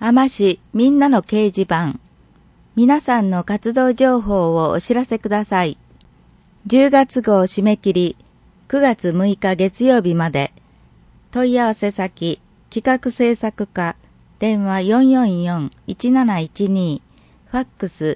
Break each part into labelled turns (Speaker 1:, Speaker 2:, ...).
Speaker 1: あま市みんなの掲示板。皆さんの活動情報をお知らせください。10月号締め切り9月6日月曜日まで。問い合わせ先企画制作課電話444-1712ファックス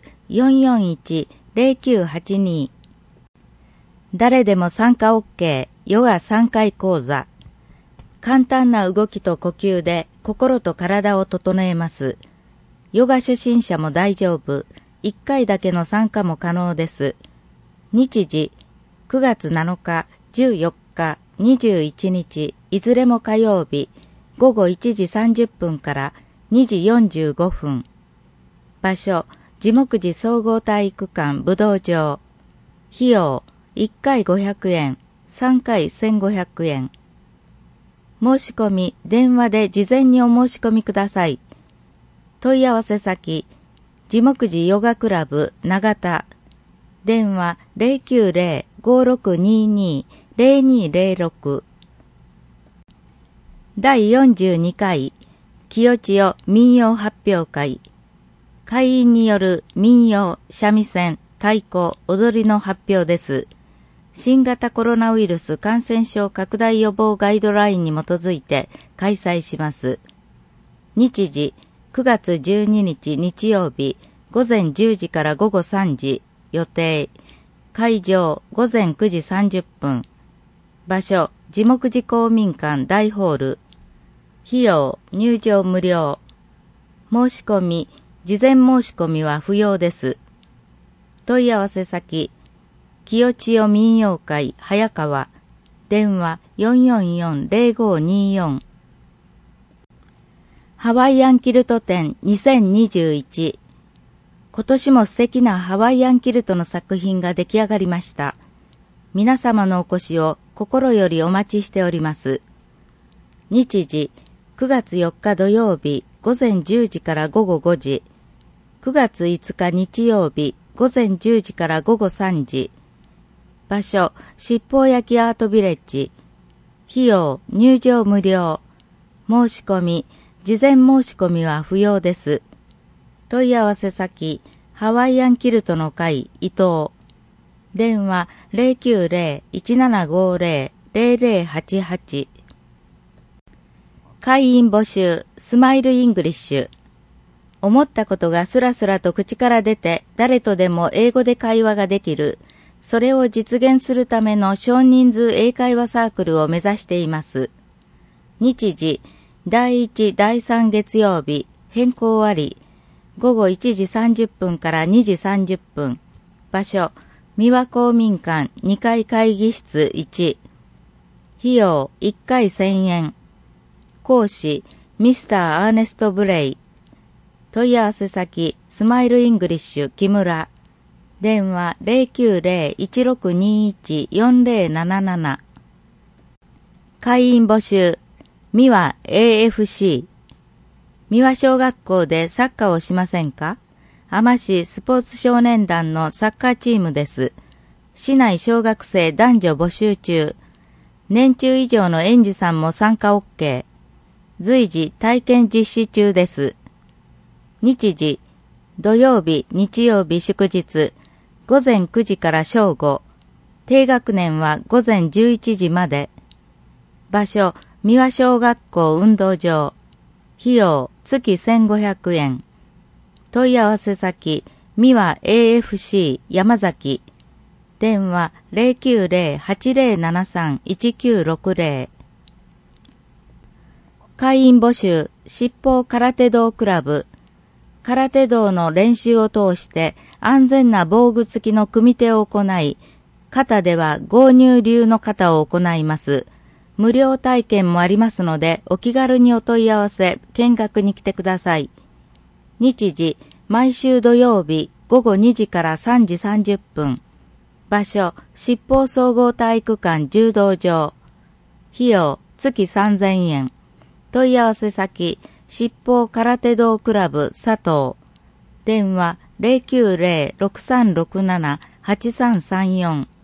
Speaker 1: 441-0982。誰でも参加 OK ヨガ3回講座。簡単な動きと呼吸で心と体を整えます。ヨガ初心者も大丈夫。1回だけの参加も可能です。日時9月7日、14日、21日、いずれも火曜日、午後1時30分から2時45分。場所、地木寺総合体育館武道場。費用、1回500円、3回1500円。申し込み、電話で事前にお申し込みください。問い合わせ先、地木寺ヨガクラブ長田。電話090-5622-0206。第42回、清千代民謡発表会。会員による民謡、三味線、太鼓、踊りの発表です。新型コロナウイルス感染症拡大予防ガイドラインに基づいて開催します。日時9月12日日曜日午前10時から午後3時予定。会場午前9時30分。場所地木寺公民館大ホール。費用入場無料。申し込み事前申し込みは不要です。問い合わせ先清千代民謡会早川。電話444-0524。ハワイアンキルト展2021。今年も素敵なハワイアンキルトの作品が出来上がりました。皆様のお越しを心よりお待ちしております。日時9月4日土曜日午前10時から午後5時。9月5日日曜日午前10時から午後3時。場所、七宝焼アートビレッジ。費用、入場無料。申し込み、事前申し込みは不要です。問い合わせ先、ハワイアンキルトの会、伊藤。電話090-1750-0088。会員募集、スマイルイングリッシュ。思ったことがスラスラと口から出て、誰とでも英語で会話ができる。それを実現するための少人数英会話サークルを目指しています。日時、第1、第3月曜日、変更あり。午後1時30分から2時30分。場所、三輪公民館2階会議室1。費用1回1000円。講師、ミスター・アーネスト・ブレイ。問い合わせ先、スマイルイングリッシュ木村。電話090-1621-4077。会員募集、三輪 AFC。三輪小学校でサッカーをしませんか？あま市スポーツ少年団のサッカーチームです。市内小学生男女募集中。年中以上の園児さんも参加 OK。随時体験実施中です。日時、土曜日、日曜日祝日。午前9時から正午。低学年は午前11時まで。場所、三輪小学校運動場。費用、月1500円。問い合わせ先、三輪 AFC 山崎。電話090-8073-1960。会員募集、七宝空手道クラブ。空手道の練習を通して安全な防具付きの組手を行い、形では合入流の形を行います。無料体験もありますので、お気軽にお問い合わせ、見学に来てください。日時、毎週土曜日午後2時から3時30分。場所、七宝総合体育館柔道場。費用、月3000円。問い合わせ先、七宝空手道クラブ佐藤。電話090-6367-8334。